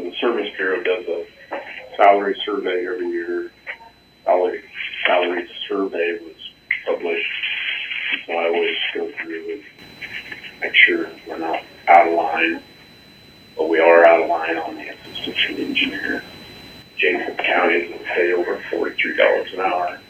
the Service Bureau does a salary survey every year. Salary survey was published, so I always go through and make sure we're not out of line, but we are out of line on the assistant city engineer. Jacob County will pay over $43 an hour.